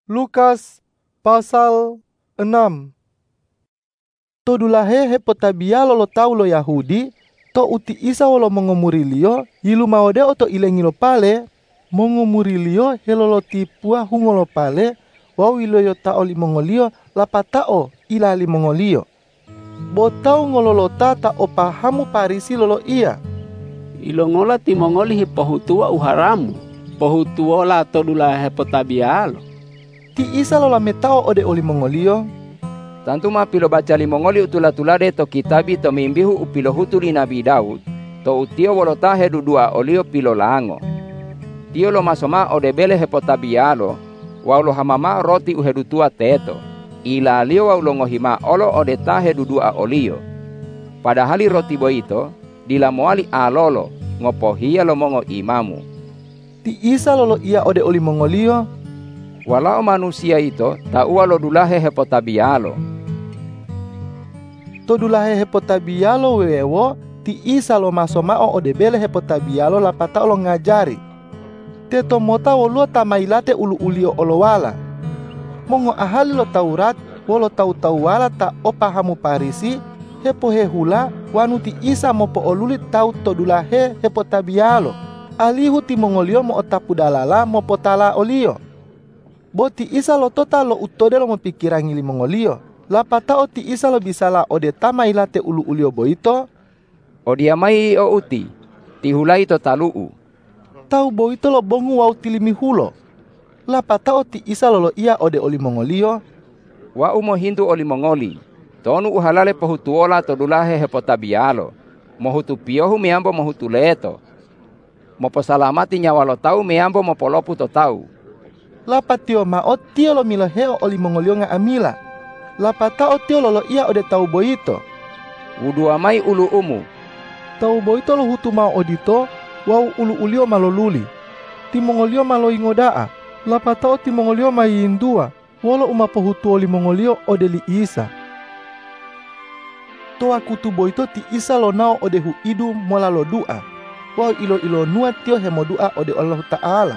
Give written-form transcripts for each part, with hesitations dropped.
Lukas pasal 6. Todulahe hepotabia lolo tau lo Yahudi, to uti Isa wolo mongomurilio, yilu maode oto ilengilo pale, mongomurilio helolo tipua hungolo pale, wau iloyo tao limongolio lapatao ila limongolio. Botau ngololota ta opahamu parisi lolo ia. Ilongola timongoli hipohutua uharamu, pohutuola todula hepotabialo. Ti Isa lola metao ode oli mongolio. Tantu ma pilo baca limongoli utula-tulade to kitabi to mimbihu upilo hutuli Nabi Daud, to utio wolotahe dudua olio pilo lango. Tio lo masoma ode bele hepotabialo, waulo hamama roti uhedutua teto. Ila alio waulo ngohima olo ode tahe dudua olio. Padahali roti boito, dilamoali alolo, ngopohia lo mongo imamu. Ti Isa lolo ia ode oli mongolio. Walau manusia ito, taua lo dulahe hepotabialo. To dulahe hepotabialo wewo, ti Isa lo masomao ode bele hepotabialo lapata lo ngajari. Teto mota wolo tamailate ulu ulio olowala. Mongo ahali lo Taurat, wolo tau wala ta opahamu parisi, hepohe hula, wanu ti Isa mopo oluli tau to dulahe hepotabialo. Alihu ti mongolio mo otapu dalala mopo tala olio. Boti Isa lo tota lo utode lo mempikirang ili mongolio. Lapata o ti Isa lo bisala ode tamailate ulu ulio boito. Odiamai o uti, tihulai to taluu. Tau boito lo bongu wau tilimi hulo. Lapata o ti Isa lo ia ode oli mongolio. Wa umo hindu oli mongoli. Tonu uhalale pohutuola to dulahe hepotabialo. Mohutu piohu meambo mohutu leto. Mopo salamati nyawa lo tau meambo mopolopu to tau. Lapatio mao tio lo milaheo oli mongolio nga amila. Lapata o tio lolo ia ode tau boito. Udua mai ulu umu. Tau boito lo hutu mao odito, wau ulu ulio maloluli. Ti mongolio malo ingodaa. Lapata o ti mongolio mai indua, wolo umapo hutu oli mongolio ode li Isa. Toa kutu boito ti Isa lo nao ode hu idu mola lo dua. Wau ilo nua tio hemo dua ode Allah Ta'ala.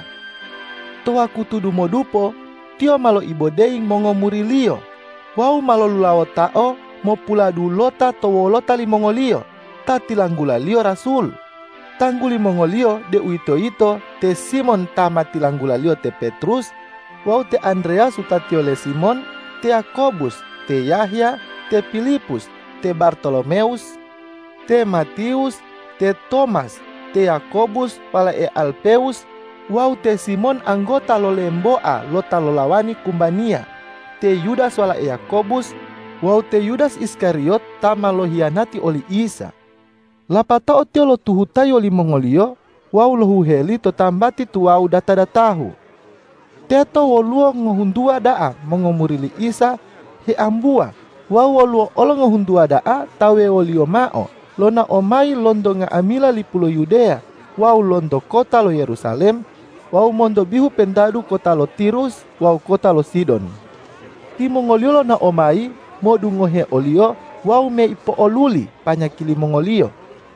Toa kutudu modupo, tio malo ibodei mongomurilio. Wau malo lulawo tao, mo pula dulota to wolota li mongolio. Tatilanggula lio rasul. Tangguli mongolio de uito-ito, te Simon tamatilanggula lio te Petrus. Wau te Andreas utatio le Simon, te Yakobus, te Yahya, te Filipus, te Bartolomeus, te Matius, te Thomas, te Yakobus pala e Alpeus. Wau te Simon anggota lo lemboa lo talolawani kumbania. Te Yudas wala e Yakobus. Wau te Yudas Iskariot tama lo hianati oli Isa. Lapata o tio lo tuhutai oli mongolio. Wau lo huheli to tambati tu wau data-datahu. Teto woluo ngohundua daa mongomurili Isa he ambua. Wau woluo olo ngohundua daa tawe olio mao. Lona omai londo nga amila lipulo Yudea. Wau londo kota lo Yerusalem. Wau mondo bihu pendadu kota lo Tirus, wau kota lo Sidon. Ti mongolio lo na omai, modu ngohe olio, wau me ipo oluli, panyakili mongolio.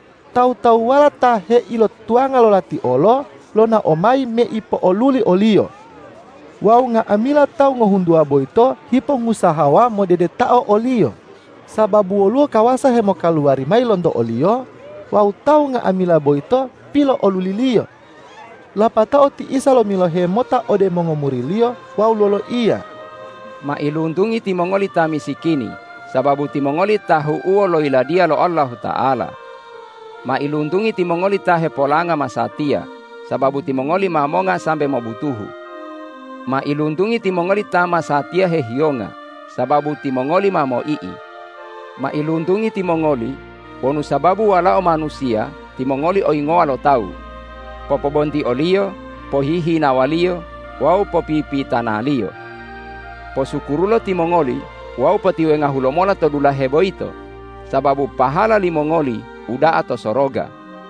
Tau wala ta he ilo tuanga lo lati olo, lo na omai me ipo oluli olio. Wau nga amila tau ngohundua boito, hipo ngusahawa mo dede tao olio. Sababu oluo kawasa hemo kaluari mai londo olio, wau tau nga amila boito, pilo olulilio. Lapata o ti Isa lo milohe mota ode mongomurilio, wau lolo ia. Ma iluntungi ti mongoli ta misikini, sababu ti mongoli tahu uo lo iladia lo Allah Ta'ala. Ma iluntungi ti mongoli ta hepolanga masatia, sababu ti mongoli mamonga sambe mobutuhu. Ma iluntungi ti mongoli ta masatia hehionga, sababu ti mongoli mamo ii. Ma iluntungi ti mongoli, bonu sababu walao manusia, ti mongoli oingoa lo tau. Popobonti olio, pohihi nawalio, wau popipi tanalio. Posukurulo ti mongoli, wau patiwe ngahulomola to dulahe boito, sababu pahala li mongoli uda ato soroga.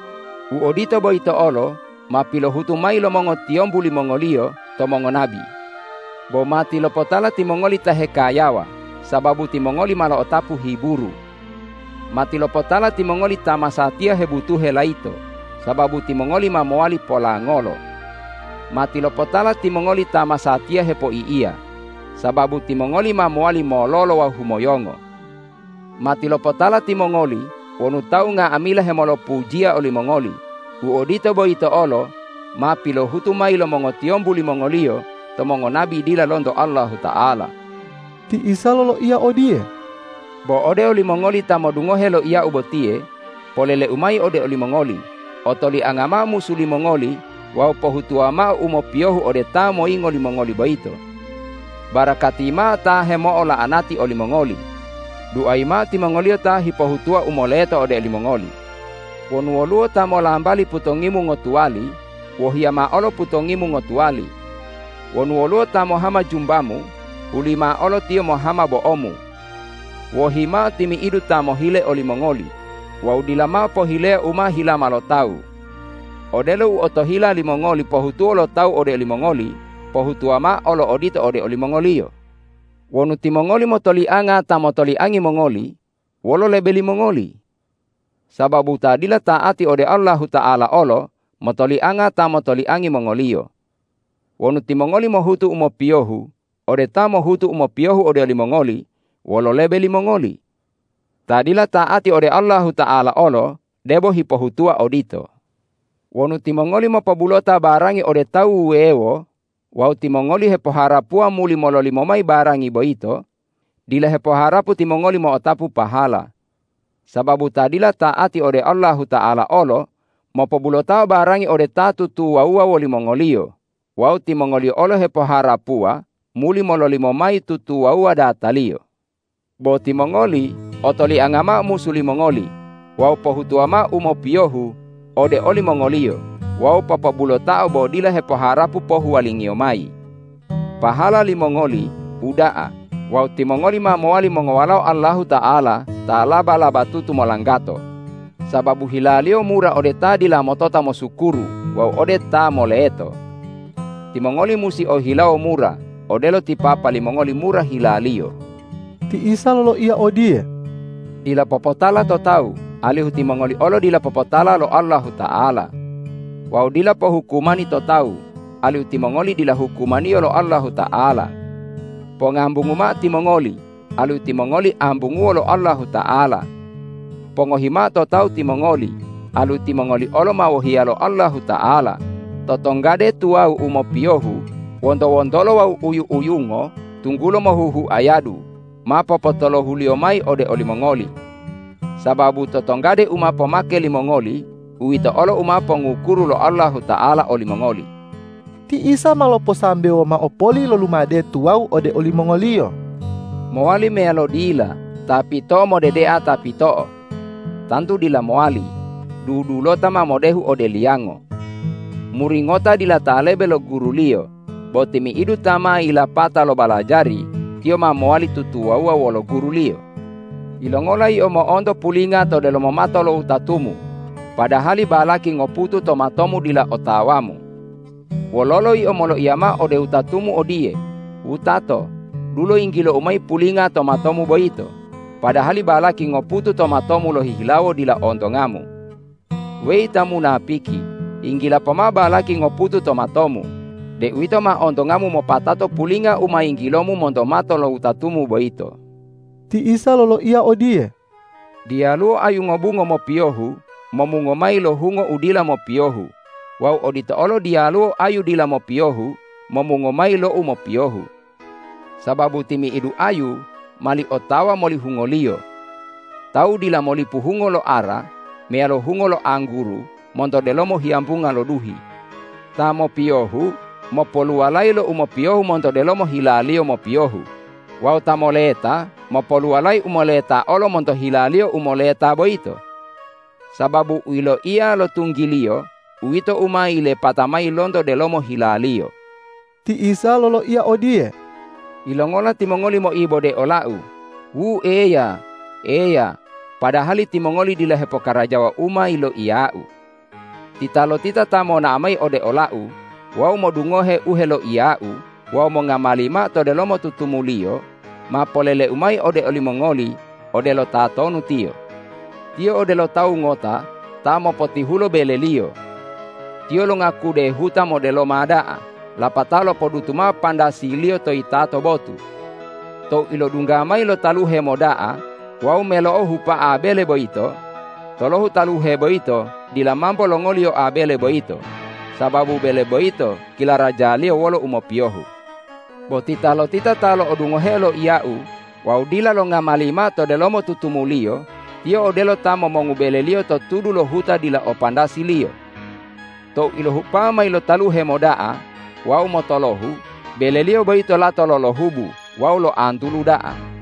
Uodito boito olo, mapilo hutu mai lo mongo tiombu li mongolio to mongo nabi. Bo mati lo potala ti mongoli tahekayawa, sababu ti mongoli malo otapu hiburu. Mati lo potala ti mongoli tamasatia hebutuhe laito. Sababu ti mongoli mamoali pola ngolo. Mati lo potala ti mongoli tamasatia hepo iya. sababu timongoli mamoali mololo wa humoyongo. Matilopotala timongoli, wonu tau nga amila hemolo pujia oli mongoli, uodito boito olo, ma pilo hutumai lo mongotiombu li mongolio, to mongo nabi dila londo Allahu Ta'ala. Ti Isa lolo ia odie. Bo ode oli mongoli tamo dungohe lo ia ubotie, polele umai ode oli mongoli, otoli angama musuli mongoli, wau pohutuama umopiohu ode tamo ingo li mongoli boito. Barakati ma ta hemo ola anati oli mongoli. Duai ma ti mongolio ta hipohutua umoleto ode oli mongoli. Wonuoluo tamo lambali putongimu ngotuali, wohia ma olo putongimu ngotuali. Wonuoluo tamo hama jumbamu, ulima olo tio mohama boomu. Wohima timi idu tamo hile oli mongoli. Waudilama pohile uma hila malotau. Odelo u otohila li mongoli pohutuo lo tau ode oli mongoli, pohutuama olo odito ode oli mongolio. Wonu ti mongoli motoli anga ta motoli angi mongoli, wolo lebeli mongoli. Sababu tadila taati ode Allahu Ta'ala olo, motoli anga ta motoli angi mongolio. Wonu ti mongoli mohutu umopiohu, ode ta mohutu umopiohu ode oli mongoli, wolo lebeli mongoli. Tadila taati ode Allahu Ta'ala olo, debo hipohutua odito. Wonu ti mongoli mopabulota barangi ode tau uewo, wau ti mongoli hepoharapua muli mololi momai barangi boito, dila hepoharapu ti mongoli mo otapu pahala. Sababu tadila taati ode Allahu Ta'ala olo, mopabulota barangi ode tatu tuwaua woli mongolio, wau ti mongoli olo hepoharapua, muli mololi momai tutuwaua datalio. Bo ti mongoli, otoli angama musuli mongoli, wau pohutuama umopiohu, ode oli mongolio, wau papabulotao bodila hepoharapu pohu walingio mai. Pahala li mongoli, udaa, wau ti mongoli mamoali mongowalau Allahu Ta'ala, ta'alaba tutu molanggato. Sababu hilalio mura ode tadila motota mosukuru, wau ode ta moleeto. Ti mongoli musi o hilao mura, odelo ti papa li mongoli mura hilalio. Ti Isa lolo ia odie. Dila popotala to tau, alihu ti mongoli olo dila popotala lo Allahu Ta'ala. Wau dila po hukumani to tau, alihu ti mongoli dila hukumani lo Allahu Ta'ala. Po ngambungu ma ti mongoli, alihu ti mongoli ambungu lo Allahu Ta'ala. Po ngohima to tau ti mongoli, alihu ti mongoli olo mawohia lo Allahu Ta'ala. Totonggade tuau umopiohu, wondo-wondolo wau uyu-uyungo, tunggulo mohuhu ayadu, ma popotolo hulio mai ode oli mongoli. Sababu totonggade uma pomake li mongoli, uito olo uma pengukuru lo Allahu Ta'ala oli mongoli. Ti Isa malopo sambeo ma opoli lo lumade tuau ode oli mongolio. Moali mealo dila, tapi to modedea tapi to. Tantu dila moali, dudulota ma modehu ode liango. Muringota dila talebe lo gurulio, botimi idu tama ila pata lo balajari, tio ma moali tutuaua wolo gurulio. Ilongola i omo ondo pulinga to delo momato lo utatumu, padahali balaki ngoputu to matomu dila otawamu. Wololo i omolo iama ode utatumu odie, utato, dulo ingilo umai pulinga to matomu boito, padahali balaki ngoputu to matomu lo hihilawo dila ondongamu. Wei tamu napiki, ingila pama balaki ngoputu to matomu, de uito ma ondongamu mo patato pulinga uma ingilomu mondomato lo utatumu boito. Ti Isa lolo ia odie. Dialu ayu ngobungo mo piohu, momungo mai lo hungo udila mo piohu. Wau odito olo dialu ayu dila mo piohu, momungo mai lo umo piohu. Sababu timi idu ayu, mali otawa moli hungolio. Tau dila moli puhungo lo ara, mea lo hungo lo anguru, mondo delomo hiambunga lo duhi. Ta mo piohu, mo polualai lo umo piohu mondo delomo hilalio mo piohu. Wau tamoleta, mo polualai umoleta olo mondo hilalio umoleta boito. Sababu uilo ia lo tunggilio, uito uma ile patamai londo delomo hilalio. Ti Isa lolo ia odie. Ilongola timongoli mo ibo de olau. Eya, padahali timongoli dila hepokarajawa uma ilo iau. Titalo tita tamo na amai ode olau, wau mo dungohe uhelo iau, wau mo ngamalima to delomo tutumulio, ma polele umai ode oli mongoli, ode lo tatonu tio. Tio ode lo tau ngota, tamo potihulo belelio. Tio lo ngakude huta modelo madaa, lapatalo podutuma pandasi lio to itato botu. To ilo dungamai lo taluhe modaa, wau meloo hupa abele boito, tolohu taluhe boito, dilamampo longolio abele boito, sababu bele boito, kila raja lio wolo umopiohu. Botita lo tita talo odungohelo iau, wau dila lo ngamalima to delomo tutumulio, tio odelo tamo mongubele lio to tudu lo huta dila opandasi lio. To ilo hupama ilo taluhe modaa, wau motolohu, bele lio boito lato lo hubu, wau lo antulu daa.